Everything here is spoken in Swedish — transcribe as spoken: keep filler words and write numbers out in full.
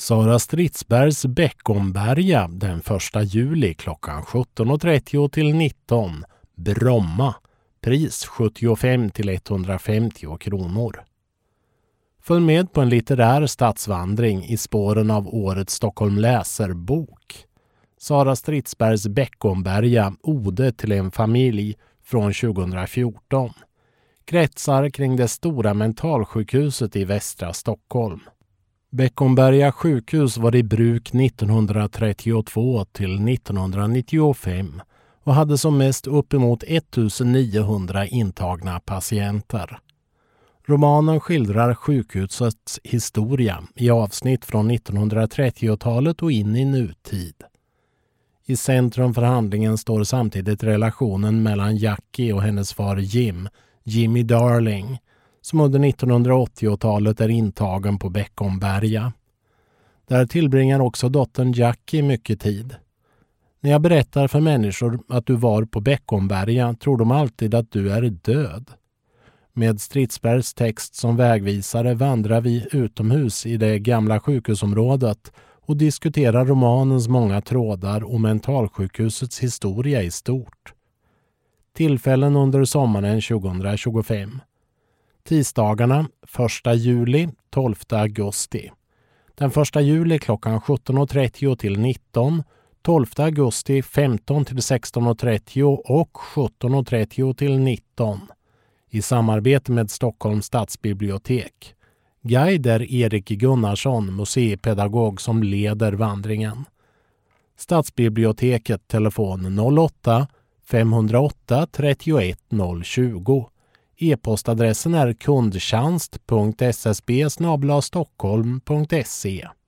Sara Stridsbergs Beckomberga den första juli klockan sjutton och trettio till nitton. Bromma. Pris sjuttiofem till etthundrafemtio kronor. Följ med på en litterär stadsvandring i spåren av årets Stockholm läserbok. Sara Stridsbergs Beckomberga, Ode till en familj från tjugohundrafjorton. Kretsar kring det stora mentalsjukhuset i västra Stockholm. Beckomberga sjukhus var i bruk nittonhundratrettiotvå till nittonhundranittiofem och hade som mest uppemot ettusenniohundra intagna patienter. Romanen skildrar sjukhusets historia i avsnitt från nittonhundratrettiotalet och in i nutid. I centrum för handlingen står samtidigt relationen mellan Jackie och hennes far Jim, Jimmy Darling, som under nittonhundraåttiotalet är intagen på Beckomberga. Där tillbringar också dottern Jackie mycket tid. När jag berättar för människor att du var på Beckomberga tror de alltid att du är död. Med Stridsbergs text som vägvisare vandrar vi utomhus i det gamla sjukhusområdet och diskuterar romanens många trådar och mentalsjukhusets historia i stort. Tillfällen under sommaren tjugohundratjugofem. Tisdagarna första juli, tolfte augusti. Den första juli klockan sjutton och trettio till nitton, tolfte augusti femton till sexton och trettio och sjutton och trettio till nitton. I samarbete med Stockholms stadsbibliotek. Guider Erik Gunnarsson, museipedagog som leder vandringen. Stadsbiblioteket telefon noll åtta femhundraåtta trettioett noll tjugo. E-postadressen är kundtjänst punkt s s b snabel-a stockholm punkt se.